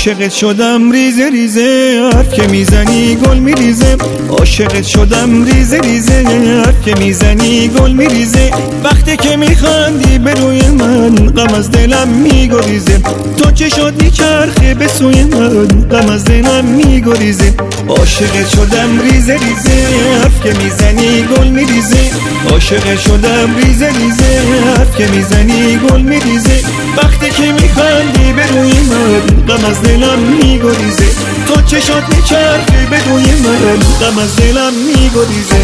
عاشقت شدم ریزه ریزه، حرف که میزنی گل میریزه. عاشقت شدم ریزه ریزه، حرف که میزنی گل میریزه. وقتی که میخندی به روی من غم از دلم میگریزه. تو چشات میچرخه به سوی من غم از دلم میگریزه. عاشقت شدم ریزه ریزه، حرف که میزنی گل میریزه. عاشقت شدم ریزه ریزه، حرف که میزنی گل میریزه. وقتی که میخندی به روی من غم از دلم میگریزه. تو چشات میچرخه به روی من غم از دلم میگریزه.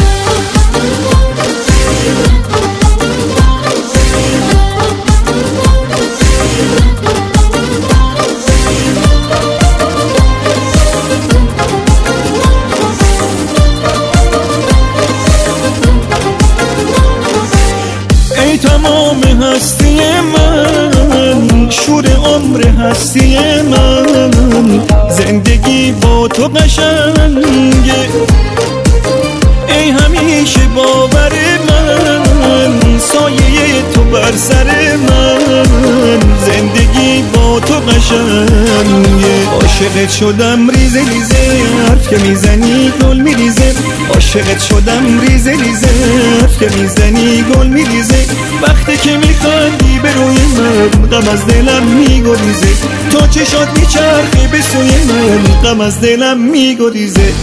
ای تمام هستی من، شور عمر هستی من، زندگی با تو قشنگه. ای همیشه باور من، سایه تو بر سر من، زندگی با تو قشنگه. عاشقت شدم ریزه ریزه، حرف که میزنی گل میریزه. عاشقت شدم ریزه ریزه، حرف که میزنی گل میریزه. وقتی که میخندی به روی من غم از دلم میگریزه. تو چشات میچرخه به سوی من غم از دلم میگریزه.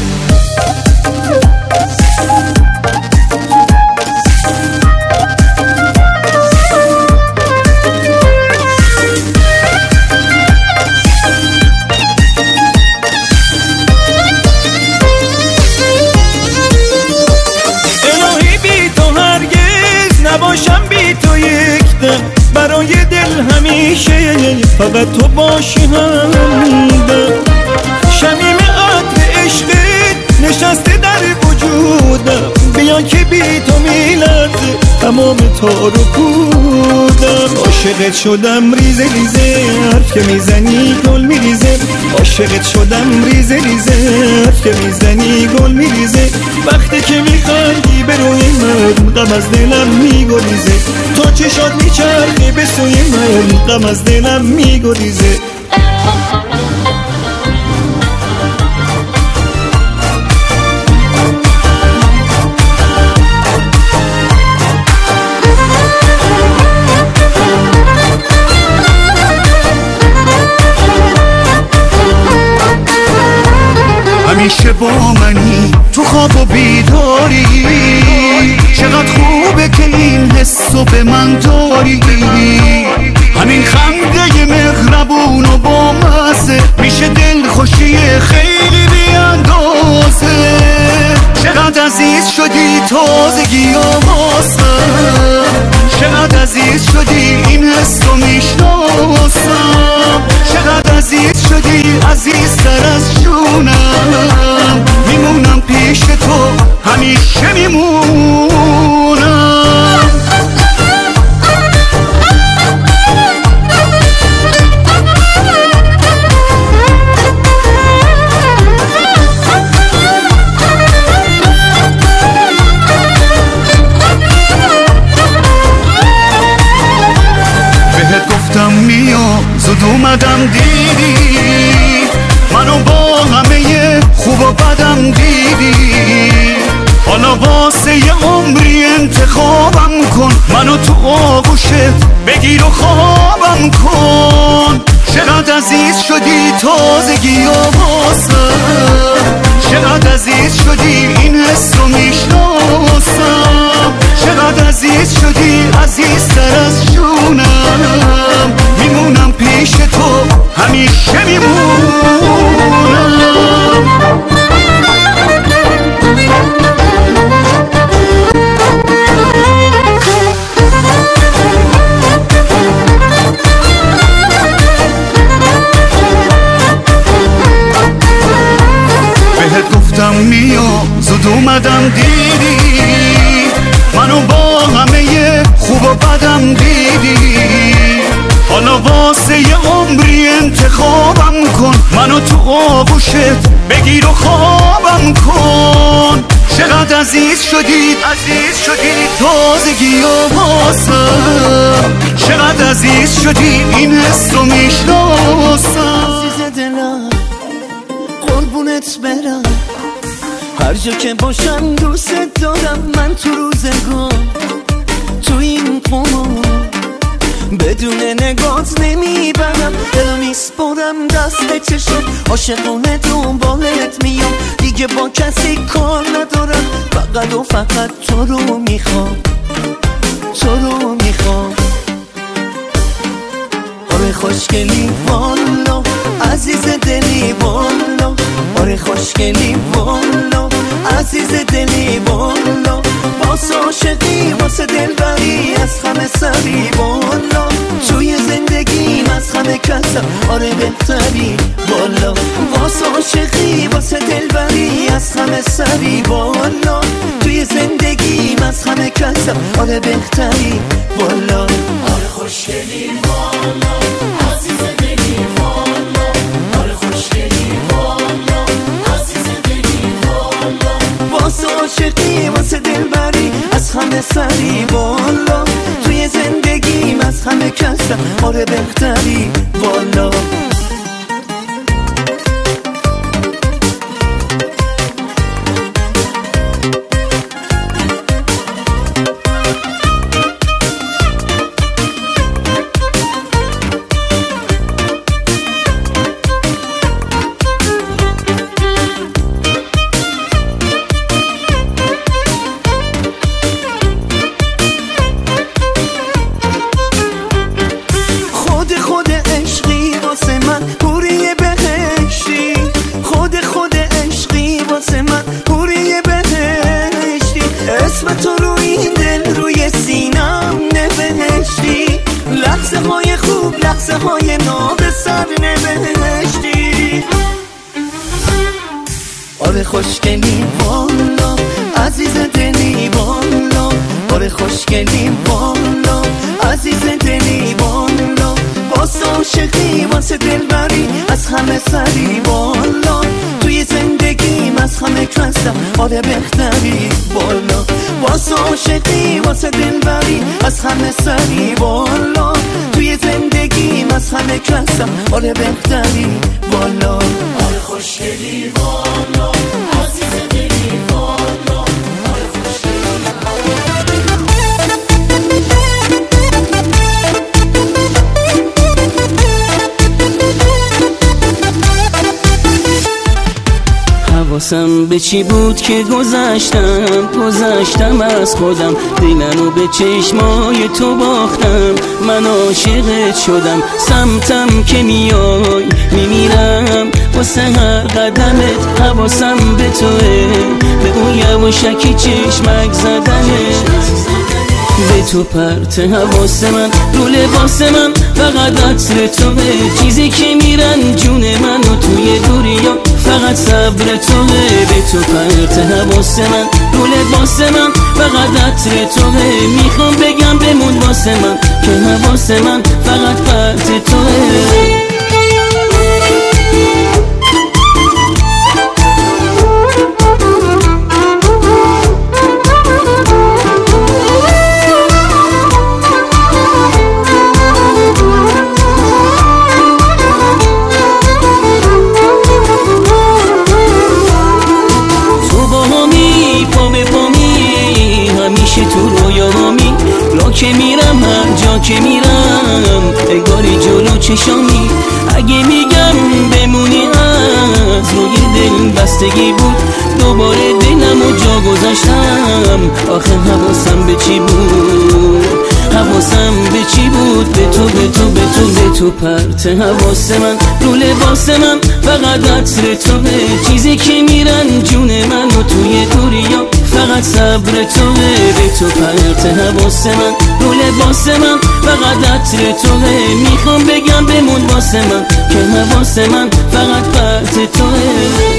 نباشم بی تو یک دم، برای دل همیشه فقط تو باشی همدم. شمیم عطر عشقت نشسته در وجودم، بیا که بی تو میلرزه تمام تار و پودم. عاشقت شدم ریزه ریزه، حرف که میزنی گل میریزه. عاشقت شدم ریزه ریزه، حرف که میزنی گل میریزه. وقتی که میخندی به روی من غم از دلم میگریزه. تو چشات میچرخه به سوی من غم از دلم میگریزه. همیشه با منی تو خواب و بیداری، چقدر خوبه که این حسو به من داری. همین خنده مهربون و با مزه میشه دل خوشی خیلی بی اندازه. چقدر عزیز شدی تازگی آوازم، چقدر عزیز شدی این حس رو میشناسم. چقدر عزیز شدی عزیزتر از جونم، میمونم پیش تو همیشه میمونم. بهت گفتم میام زود اومدم دیدی، منو با همه خوب و بدم دیدی. حالا واسه یه عمری انتخابم کن، منو تو آغوشت بگیر و خوابم کن. چقدر عزیز شدی تازگی آوازم، چقدر عزیز شدی این حس رو میشناسم. چقدر عزیز شدی عزیزتر از جونم، میمونم پیش تو همیشه میمونم. بهت گفتم میام زود اومدم دیدی، منو با همه خوب و بدم دیدی. حالا واسه یه عمری انتخابم کن، منو تو آغوشت بگیر و خوابم کن. چقدر عزیز شدی تازگی آوازم، چقدر عزیز شدی این حس رو میشناسم. دلم قربونت برم، هر جا که باشم دوست دارم. من تو روزگار تو این قمار بدون نگات نمیبرم، دلو میسپرم دست چشم، عاشقونه دنبالت میام، دیگه با کسی کار ندارم، فقط و فقط تو رو میخوام، تو رو میخوام. آره خوشگلی والا عزیز دلی والا، آره خوشگلی والا عزیز دلی والا، واسه عاشقی واسه دلبری از همه سری والا، توی زندگیم از همه کسم آره بهتری والا، واسه عاشقی واسه دلبری از همه سری والا، توی زندگیم از همه کسم آره بهتری والا. آره خوشگلی والا عزیز دلی والا، آره خوشگلی والا عزیز دلی والا، واسه عاشقی واسه دلبری از همه سری والا، توی زندگیم از همه کسم آره بهتری والا. تو رو این دل روی سینم نوشتی، لحظه های خوب لحظه های ناب سر نوشتی. آره خوشگلی والا عزیز دلی والا، آره خوشگلی والا عزیز دلی والا، واسه عاشقی واسه دلبری از همه سری والا، توی زندگیم از همه کسم آره بهتری والا، واسه عاشقی واسه دلبری از همه سری والا، توی زندگیم از همه کسم آره بهتری والا. آره خوشگلی والا عزیز دلی والا، آره خوشگلی حواسم به چی بود که گذشتم از خودم، دلمو به چشمای تو باختم، من عاشقت شدم، سمتم که میای میمیرم واسه هر قدمت، حواسم به توه، به اون یواشکی چشمک زدنت، به تو پرت حواس من رو لباس من، فقط عطر توه، چیزی که میرن جون من و توی دوریا، فقط صبر توه، به تو پرت حواس من رو لباس من، فقط عطر توه، میخوام بگم بمون واسه من که حواس من فقط پرت توه. تو رویامی را که میرم هر جا که میرم انگاری جلو چشامی، اگه میگم بمونی از روی دل بستگی بود، دوباره دلمو جا گذاشتم، آخه حواسم به چی بود، حواسم به چی بود، به تو پرت حواس من رو لباس من، فقط عطر توه، چیزی که میرن جون من و توی دوریا، فقط صبر توه، به تو پرت حواس من رو لباس من، فقط عطر توه، میخوام بگم بمون واسه من که حواس من فقط پرت توه.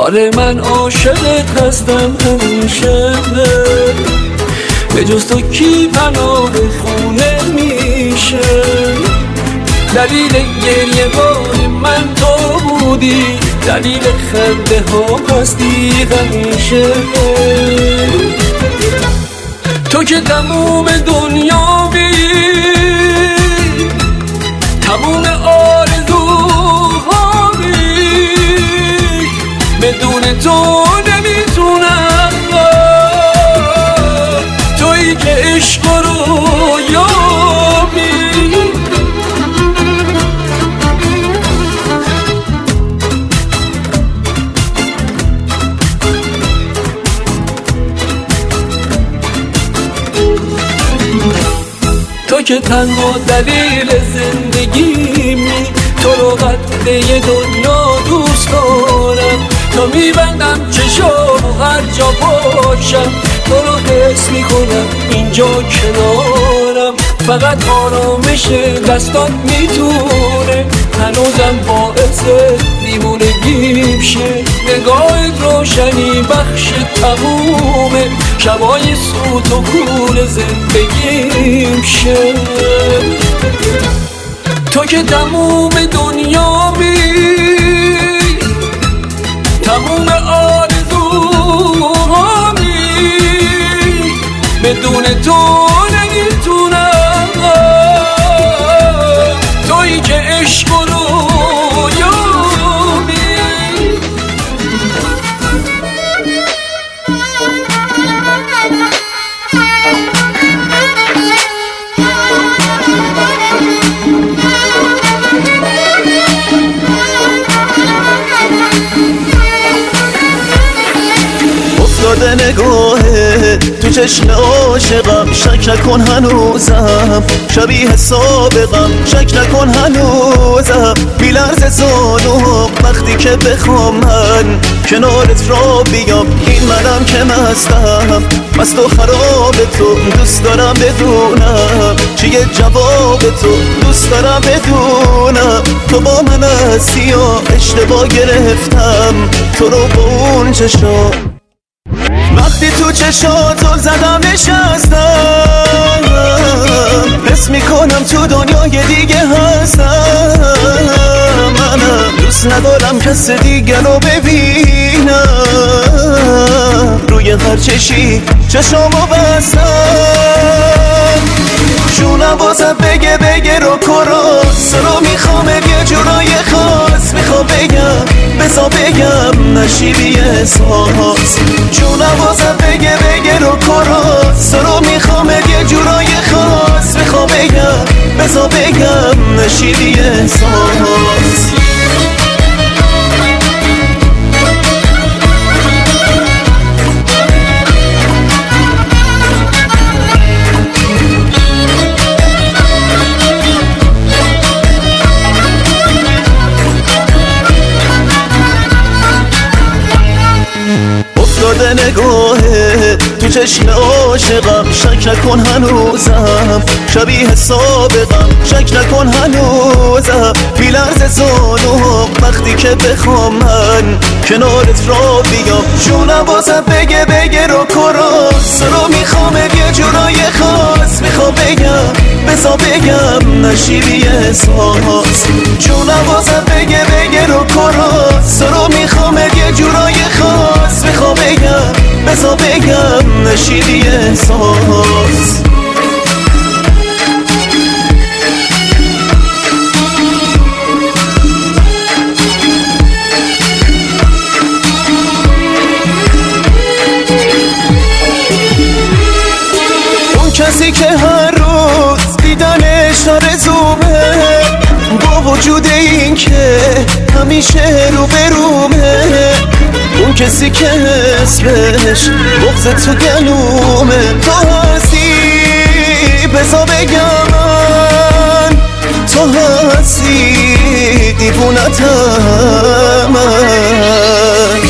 آره من عاشقت هستم همیشه، به جز تو کی پناه خونه میشه؟ دلیل گریه بار من تو بودی، دلیل خنده ها هستی همیشه. تو که تموم دنیامی، تموم آرزوهامی، بدون تو نمیتونم، تویی که عشق رو یابی. تو که تنها دلیل زندگیمی، تو رو قده دنیا دوست دارم. تو میبندم چشام هر جا باشم، تو رو حس میکنم اینجا کنارم. فقط آرامش دستات میتونه هنوزم باعث دیوونگیم شه. نگاهت روشنی بخش تمومه، شبای سوت و کور زندگیم شه. تو که تموم دنیامی، تموم آرزوهامی، بدون تو نمیتونم، تویی که عشق رو یابی. افتاده نگاهه تو چشم عاشقم، شک نکن هنوزم شبیه سابقم، شک نکن هنوزم بی لرز زانوم وقتی که بخوام من کنارت را بیام. این منم که مستم، مست و خراب تو، دوست دارم بدونم چیه جواب تو، دوست دارم بدونم تو با من هستی یا اشتباه گرفتم تو رو با اون چشم. وقتی تو چشات زل زدم نشستم، حس میکنم تو دنیای دیگه هستم. منم دوست ندارم کس دیگه رو ببینم، روی هر چشی چشامو بستم. جونم بازم بگه رو کراس رو میخوام یه جورای خاص، میخوام بگم بزا بگم نشیبی احساس. جونم بازم بگه رو کراس رو میخوام یه جورای خاص، میخوام بگم بزا بگم نشیبی احساس. افتاده نگاهه تو چشم عاشقم، شک نکن هنوزم شبیه سابقم، شک نکن هنوزم بی لرز زانوم وقتی که بخوام من کنارت را بیام. جونم بازم بگه رو کراس رو میخوام یه جورای خاص، میخوام بگم بزا بگم نشیبی احساس. جونم بازم بگه رو کراس رو میخوام یه جورای خاص، میخوام بگم بزا بگم نشیبی احساس. اون کسی که هر روز دیدنش آرزومه، با وجود این که همیشه رو برومه. اون کسی که اسمش بغض تو گلومه، تو هستی بزا بگم من، تو هستی دیوونتم من.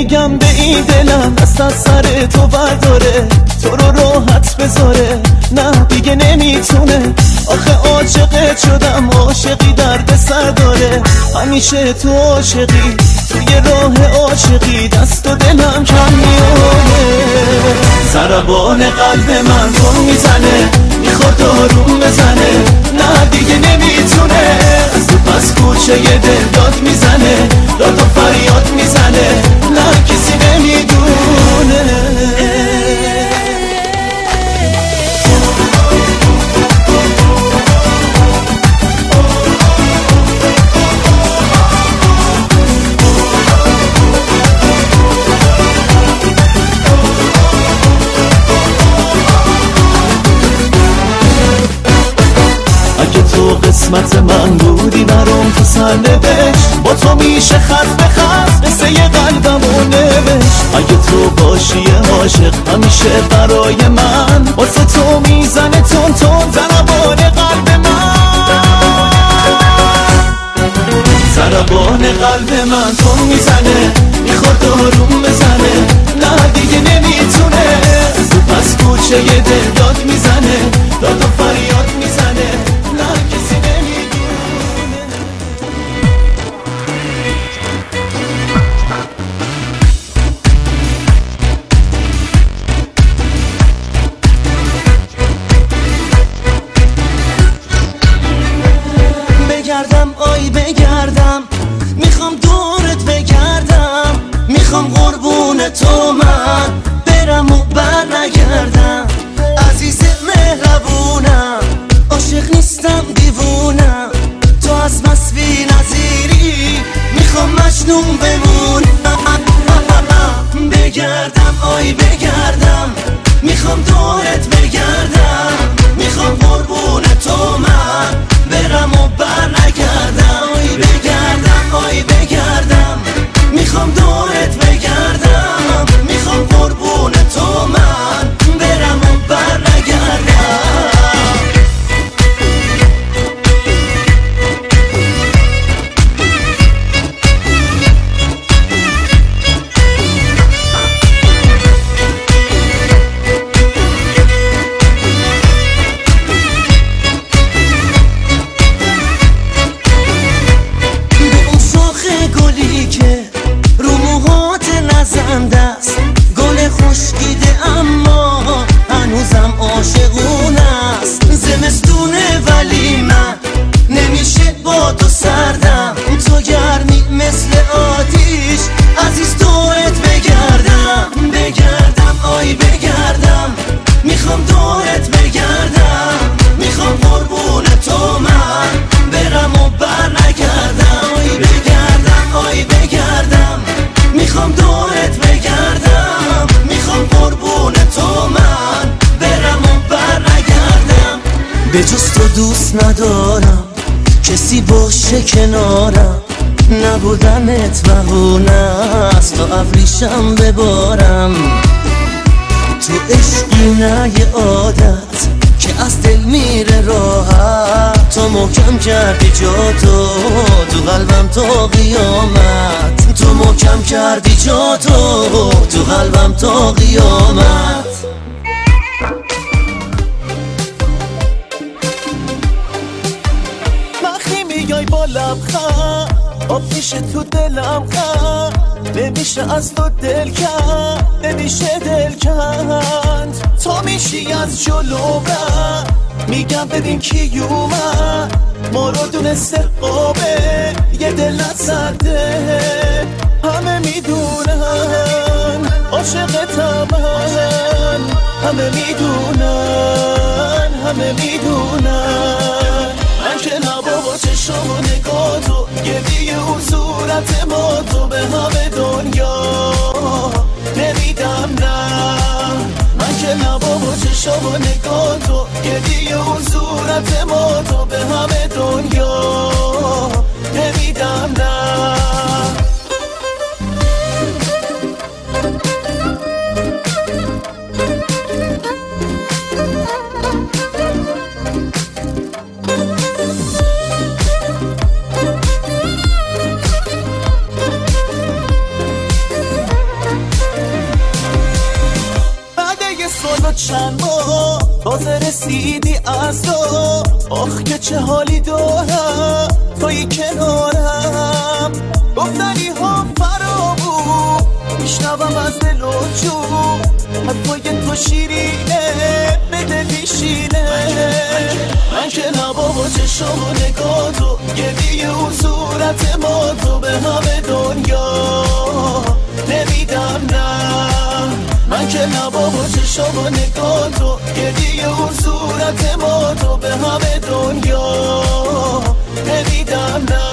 بگم به این دلم دست از سر تو برداره، تو رو راحت بذاره، نه دیگه نمیتونه. آخه عاشقت شدم، عاشقی درد سر داره، همیشه تو عاشقی، توی راه عاشقی دست و دلم کم میاره. ضربان قلب من تو میزنه، میخواد آروم بزنه، نه دیگه نمیتونه. از تو پس کوچه یه دل داد میزنه، داد و فریاد میزنه، نه کسی نمیدونه. قسمت من بودی برام تو سرنوشت، با تو میشه خط به خط قصه قلبمو نوشت. اگه تو باشی عاشق همیشه برای من، واسه تو میزنه تون تون ضربان قلب من. ضربان قلب من تو میزنه، میخواد آروم بزنه، نه دیگه نمیتونه. از تو پس کوچه یه دل داد میزنه، داد و فریاد میزنه، نه کسی نمیدونه. بگردم آی بگردم، میخوام دورت بگردم، میخوام قربون تو من برم و بر نگردم. عزیز مهربونم، عاشق نیستم دیوونم، تو از مسبی نظیری، میخوام مجنون بمونم. بگردم آی بگردم، میخوام دورت بگردم، میخوام قربون تو من برم و بر نگردم. آی بگردم آی بگردم، میخوام دورت بگردم، میخوام قربون تو من برم و بر نگردم. گل خشکیده اما هنوزم عاشقونه است. زمستونه ولی من نمیشه با تو سردم، تو گرمی مثل آتیش، عزیز دورت بگردم. بگردم آی بگردم، میخوام دورت بگردم، میخوام قربون تو من برم و بر نگردم. آی بگردم آی بگردم، میخوام دورت بگردم، میخوام قربون تو من برم و بر نگردم. به جز تو دوست ندارم کسی باشه کنارم، نبودنت بهونه است تا ابریشم ببارم. تو عشقی نه یه عادت که از دل میره راحت، تو محکم کردی جا تو قلبم تا قیامت، تو محکم کردی جا تو قلبم تا قیامت. وقتی میای با لبخند آب میشه تو دلم خند، نمیشه از تو دل کند، نمیشه دل کند. تو میشی از جلو من، میگم ببین کی اومد، ما رو دونسته قابه یه دل نزده. همه میدونن عاشقتم من، همه میدونن، همه میدونن. من که نبابا چشم و نگاه تو، گریه و صورت ما تو به همه دنیا نمیدم نه. من که نبابا چشم و نگاه تو، گریه و صورت ما تو به همه دنیا نمیدم نه. چند ماه تازه رسیدی از تو. آخ که چه حالی دارم توی کنارم. گفتنی ها فرامون میشنوم از دل و جون. حرفای تو شیرینه به دل میشینه. من که نبابا چشم و نگاه تو گریه و صورت ما تو به همه دنیا نمیدم نه. من که نبابا چشم و نگاه تو گریه و صورت ما تو به همه دنیا نمیدم نه.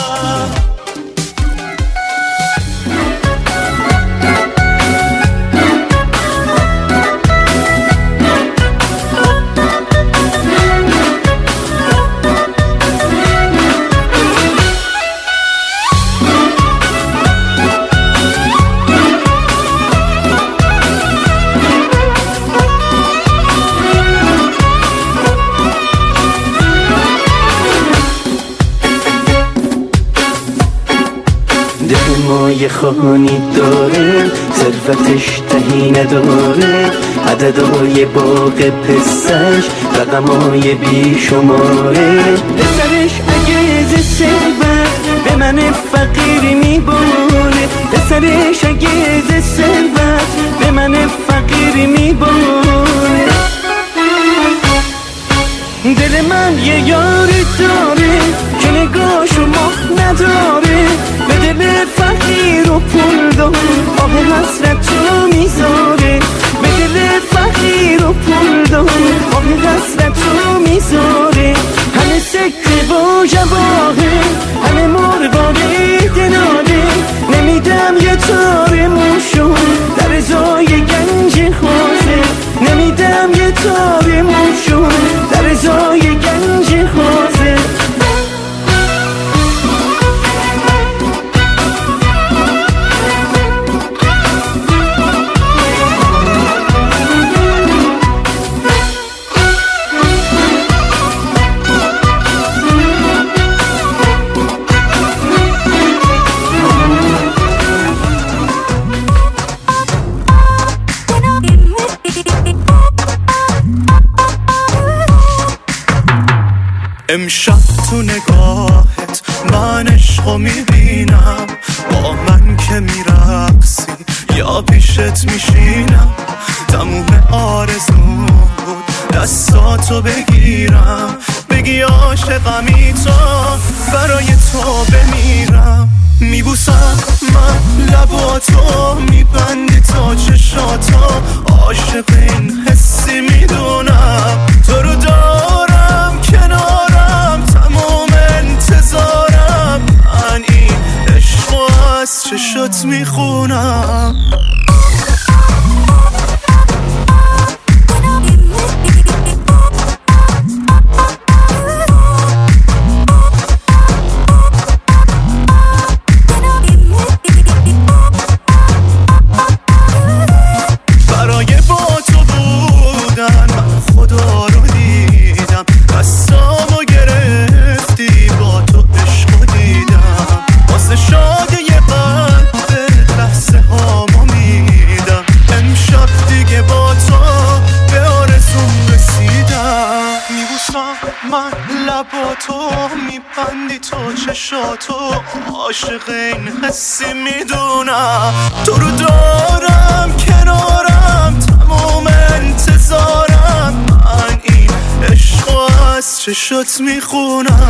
یه خانی داره ثروتش تهی نداره. عددهای باغ پسش رقمهای بیشماره. پسرش اگه ز ثروت به من فقیر میباره. پسرش اگه ز ثروت به من فقیر میباره. دل من یه یار داره که نگاهشو مخ نداره. به دل فقیر و پول دار آب حسرت رو میذاره. به دل فقیر و پول دار آب حسرت رو میذاره. همه سکه و جواهه همه مرغابه دلاله. نمیدم یه تار موشون در ازای گنج خوازه. نمیدم یه تار موشون در ازای گنج خوازه. امشب تو نگاهت من عشقو میبینم. با من که میرقصی یا پیشت میشینم. تموم آرزو بود دستاتو بگیرم. بگی عاشقمی تو برای تو بمیرم. میبوسم من لباتو میبندی تا چشاتو. عاشق این حسی میدونم تو رو دارم کنارم. تمام انتظارم من این عشقو از چشات میخونم. عاشق این حسی میدونم تو رو دارم کنارم. تمام انتظارم من این عشقو از چشات میخونم.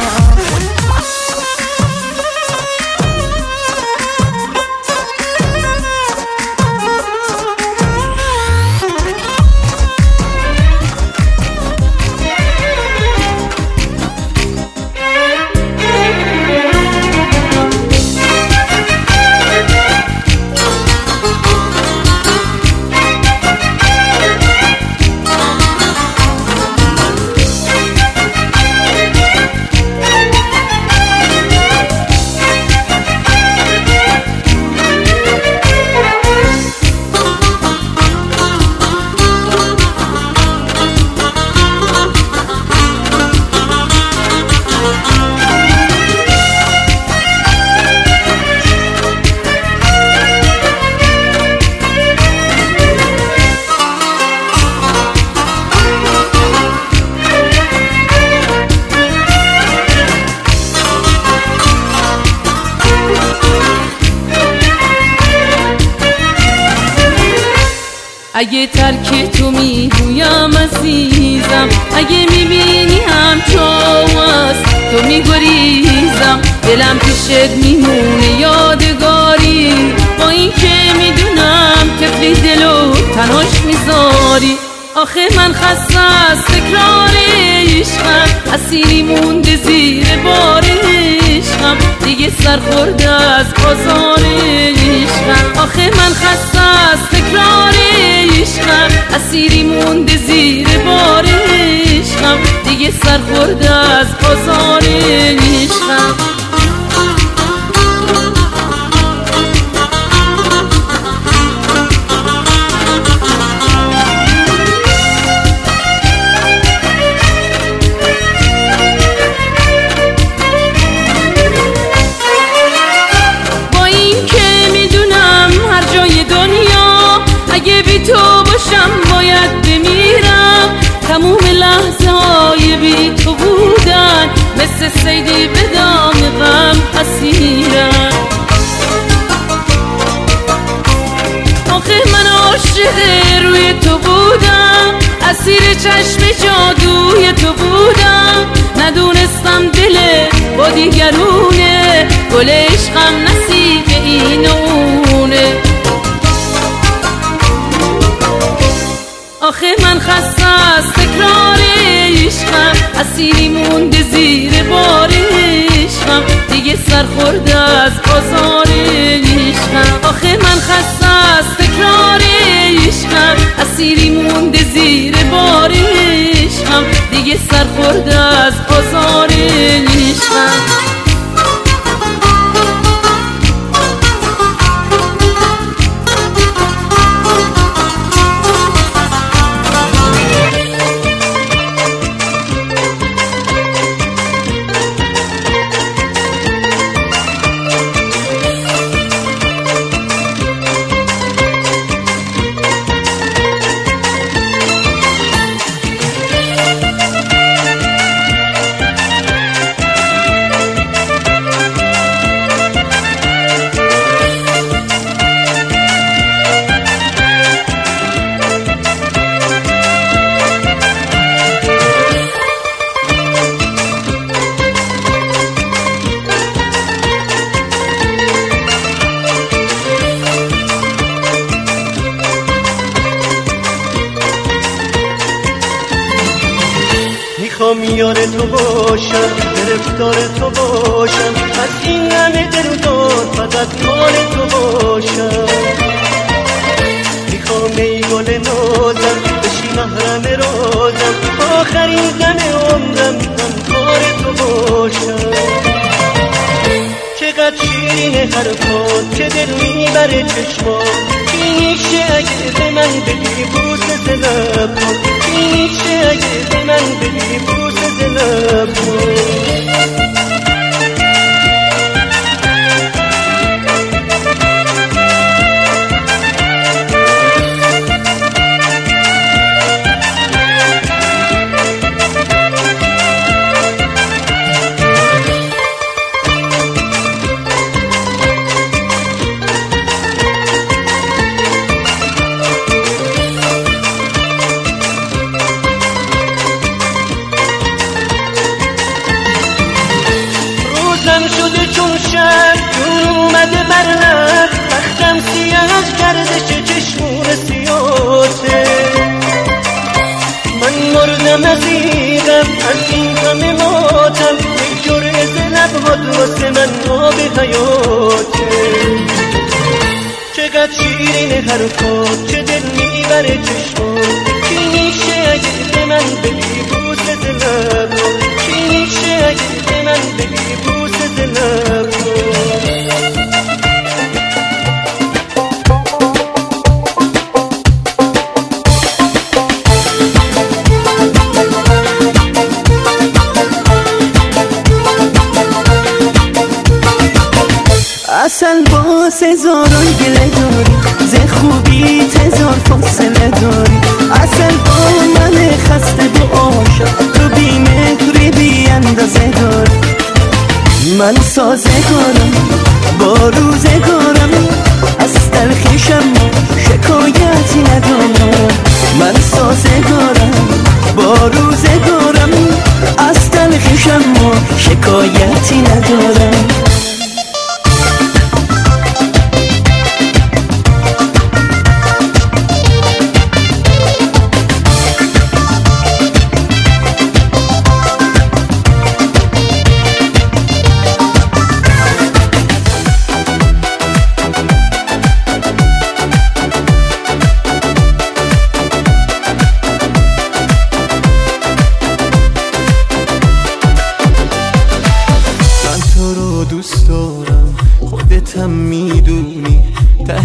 اگه ترک تو میگویم عزیزم، اگه میبینی همچو از تو میگریزم، دلم پیشت میمونه یادگاری، با این که میدونم طفلی دلو تنهاش میذاری. آخه من خسته از تکرار عشقم، اسیری مونده زیر بار عشقم، دیگه سرخورده از بازار عشقم. آخه من خسته از تکرار عشقم، اسیری مونده زیر بار عشقم، دیگه سرخورده از بازار عشقم. اگه بی تو باشم باید بمیرم، تموم لحظه های بی تو بودن مثل صیدی به دام غم اسیرم. آخه من عاشق روی تو بودم، اسیر چشم جادوی تو بودم، ندونستم دل با دیگرونه، گل عشقم نصیب این و اونه. آخه من خسته از تکرار عشقم، اسیری مونده زیر بار عشقم، دیگه سرخورده از بازار عشقم. آخه من خسته از تکرار عشقم، اسیری مونده زیر بار عشقم، دیگه سرخورده از بازار عشقم. میخوام یار تو باشم، گرفتار تو باشم، از این همه دلدار فقط مال تو باشم. میخوام ای گل نازم بشی محرم رازم، آخرین دم عمرم همکار تو باشم. چقدر شیرین حرفات که دل میبره چشمات، چی میشه اگه به من بدی بوسه لبات، چی میشه اگه به من بدی بوسه لبات. شده چون شب جون اومده بر لب، بختم سیاه گردش چشمون سیاته. من مردم از ایدم از این همه ماتم، یک جرعه ز لبهات واسه من آب حیاته. چقدر شیرین حرفات چه دل میبره چشمات، چی میشه اگه به من بدی بوسه ز لبات، چی میشه اگه به من بدی بوسه ز لبات. اصل باز هزاران گله داری، ز خوبی هزار فاصله داری. اصل با من خسته با عاشق، تو بی مهری بی اندازه داری. من سازگارم با روزگارم، از تلخیشم شکایتی ندارم.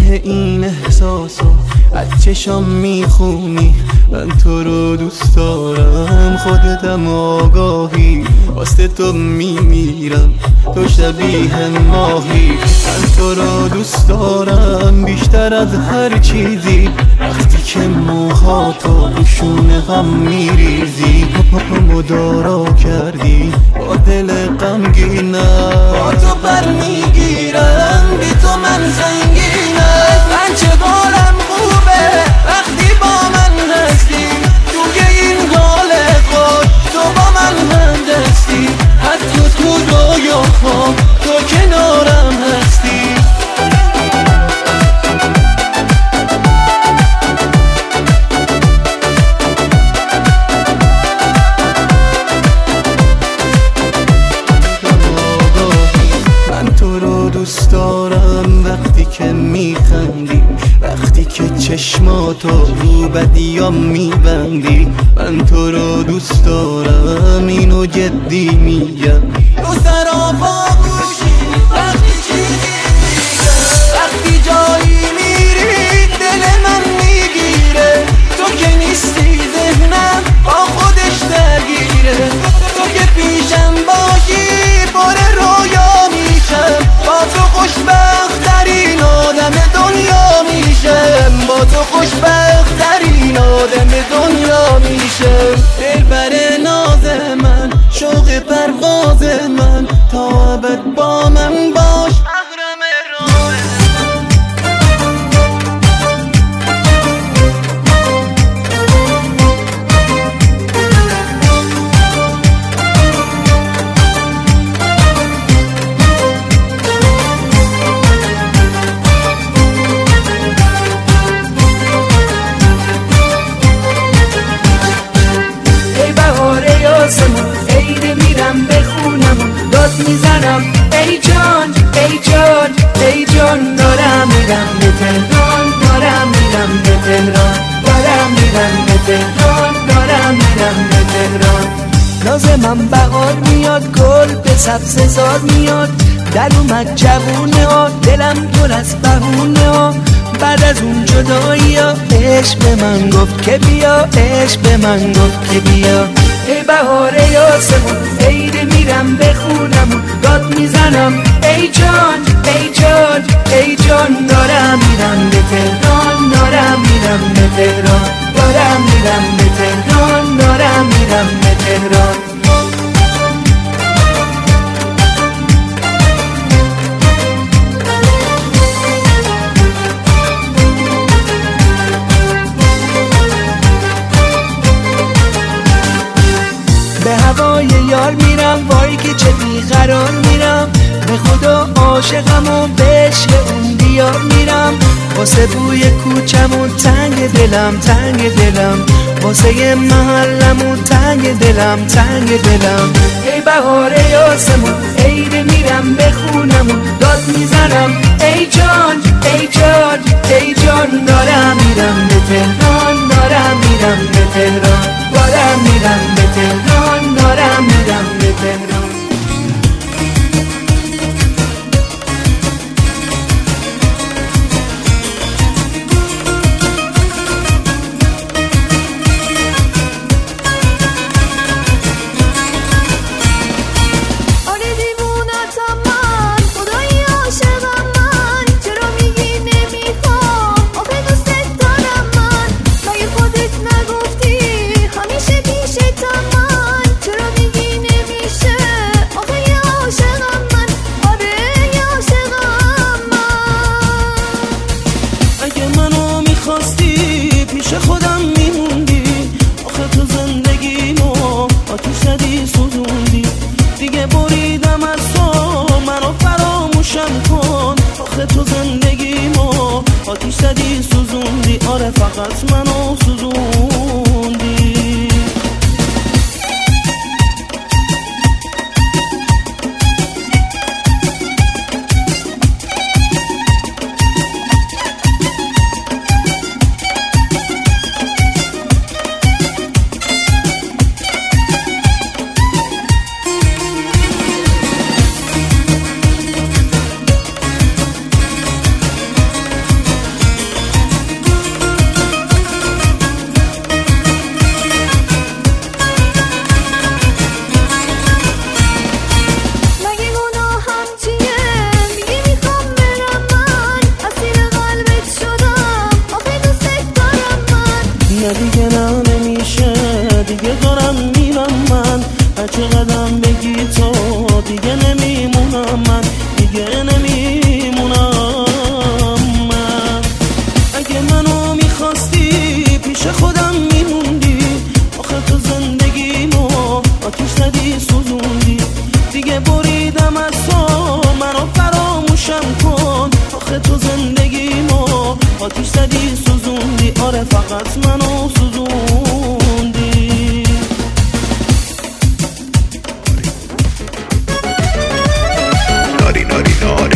که این احساسو از چشام میخونی، من تو رو دوست دارم، خودتم آگاهی، واسه تو میمیرم، تو شبیه ماهی. من تو رو دوست دارم بیشتر از هر چیزی، وقتی که موهاتو شونه هم میریزی، مدارا کردی با دل غمگینم، با تو پر میگیرم، بی تو من زنگینم. من چه حالم خوبه وقتی با من هستی، توی این حال خود تو با من همدستی، حتی تو رویاهام تو کنارم هستی. دوست دارم وقتی که میخندی، وقتی که چشماتو رو بدیام میبندی. من تو رو دوست دارم، اینو جدی میگم. تو سراپا گوشی وقتی چیزی میگم، وقتی جایی میری دل من میگیره، تو که نیستی ذهنم با خودش درگیره، تو که پیشم باشی پر رویا میشم، با تو خوشبخت‌ترین آدم دنیا میشم، با تو خوشبخت‌ترین آدم دنیا میشم. دلبر ناز من، شوق پرواز من، تا ابد با من باش، محرم راه عید میرم به خونمون داد میزنم، ای جان ای جان ای جان، دارم میرم به تهران، دارم میرم به تهران، دارم میرم به تهران، دارم میرم به تهران. ناز من بهار میاد، گل به سبززار میاد، در اومد جوونه ها، دلم پر از بهونه ها، بعد از اون جدایی ها عشق به من گفت که بیا، عشق به من گفت که بیا. ای بهار آسمون عید میرم به خونمون داد میزنم، ای جان ای جان ای جان، دارم میرم به تهران، دارم میرم به تهران، دارم میرم به تهران، دارم میرم به تهران. به هوای یار میرم، وای که چه بیقرار میرم، به خدا عاشقم و به عشق اون دیار میرم، واسه بوی کوچمون تنگ دلم، تنگ دلم، واسه محلمون تنگ دلم، تنگ دلم. ای بهار آسمون عید میرم به خونمون داد میزنم، ای جان ای جان ای جان، دارم میرم به تهران، دارم میرم به تهران، دارم میرم به تهران، دارم میرم به تهران. فقط منو سوزوندی. نه دیگه نه نمیشه، دیگه دارم میرم من، هرچه قدم بگی تو دیگه نمیمونم من، دیگه نمیمونم من. اگه منو میخواستی پیش خودم میموندی، آخه تو زندگیمو آتیش زدی سوزوندی، دیگه بریدم از تو منو فراموشم کن، آخه تو زندگیمو آتیش زدی سوزوندی، آره فقط منو سوزوندی. ناری ناری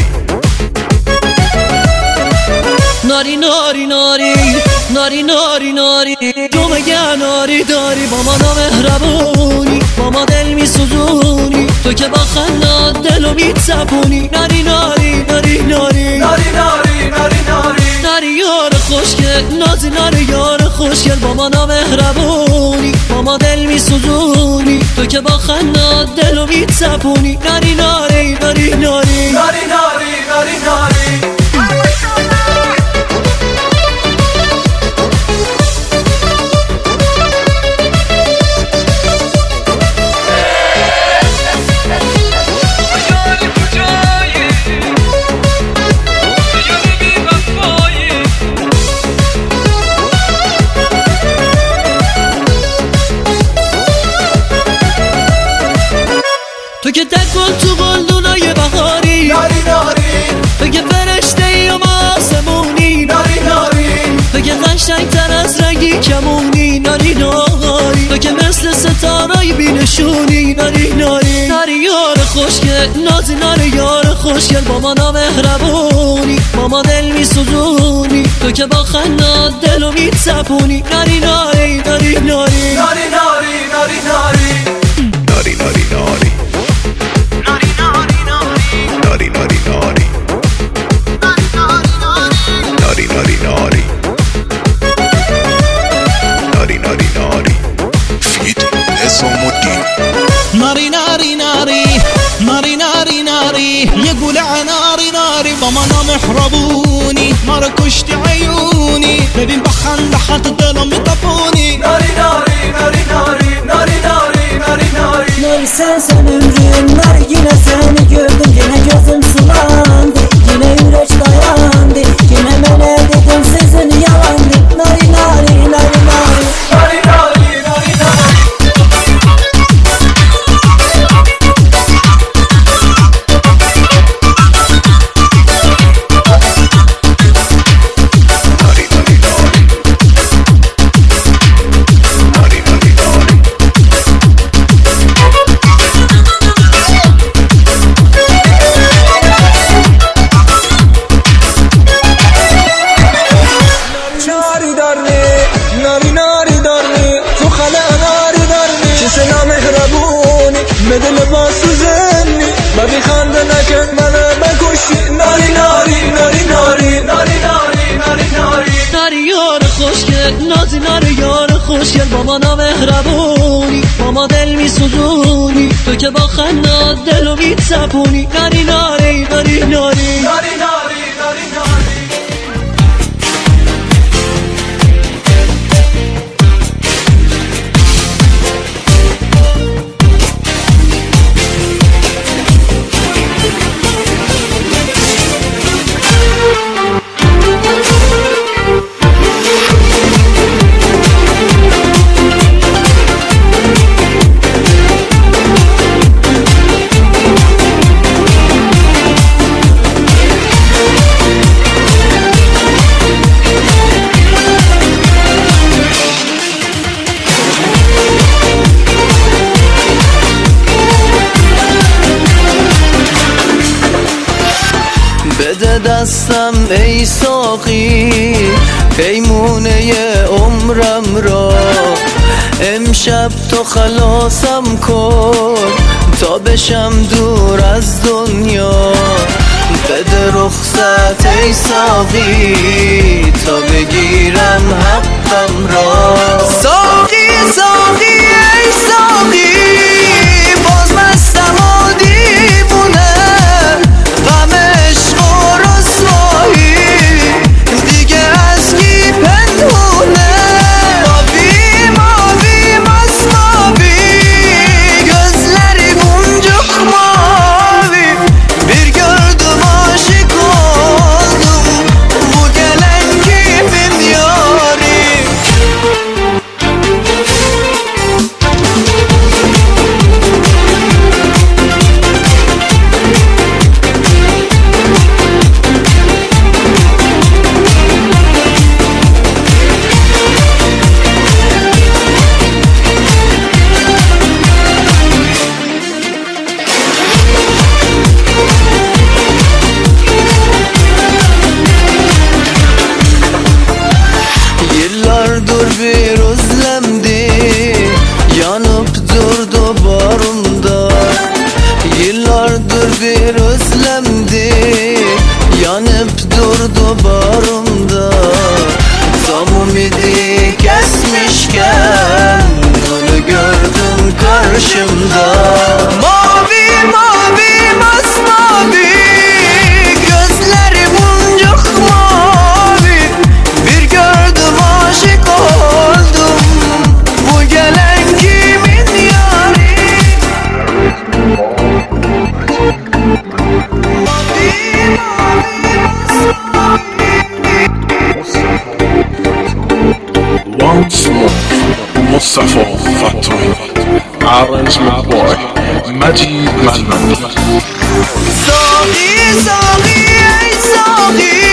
ناری ناری ناری ناری ناری ناری ناری تو مگه ناری داری با ما نامهربونی، با ما دل میسوزونی، تو که با خندات دلو میتپونی. ناری ناری ناری ناری ناری ناری ناری ناری ناری یار خوشگل، نازی ناری یار خوشگل، با ما نامهربونی، با ما دل میسوزونی، تو که با خندات دلو میتپونی. ناری ناری ناری ناری ناری ناری ناری ناری تو که تکل تو گلدونای بهاری، ناری ناری تو که فرشته ای و ما آسمونی، ناری ناری تو که قشنگ تر از رنگی کمونی. ناری ناری تو که مثل ستارای بینشونی. ناری ناری ناری یار خوشگل، نازی ناری یار خوشگل، با ما نامهربونی، با ما دل میسوزونی، تو که با خندات دلو میتپونی. ناری ناری ناری ناری ناری ناری ناری ناری ناری ناری ناری ناری ناری ناری ناری ناری ناری ناری ناری فید حسام الدین. ناری ناری ناری ناری ناری ناری یه گوله ناری ناری با من نامهربونی، ما رو کشتی عیونی، ببین بخنده حتی دلو میتپونی. ناری ناری ناری ناری ناری ناری ناری ناری Nari sen ömrüm, nari yine seni gördüm, yine gözüm sulandı, yine yürek dayandı, yine ben dedim sizin yalandı. Nari nari nari nari ناری ناری ناری ناری بده لباس تو زنی ببی خنده نکن منو بکشی. ناری ناری ناری ناری ناری ناری ناری ناری ناری یار خوشگل، نازی ناری یار خوشگل، با ما نامهربونی، با ما دل میسوزونی، تو که با خندات دلو میتپونی. ناری ناری ناری ناری ناری ناری ناری ناری بده دستم ای ساقی پیمونه عمرم را، امشب تو خلاصم کن تا بشم دور از دنیا. بده رخصت ای ساقی تا بگیرم حقم را. ساقی ساقی ای ساقی باز مستم و دیوونه، غم عشق و رسوایی دیگه از کی پنهونه. صفا فتوحی Arrangement boy مجید ملمنی ساقی ساقی ای ساقی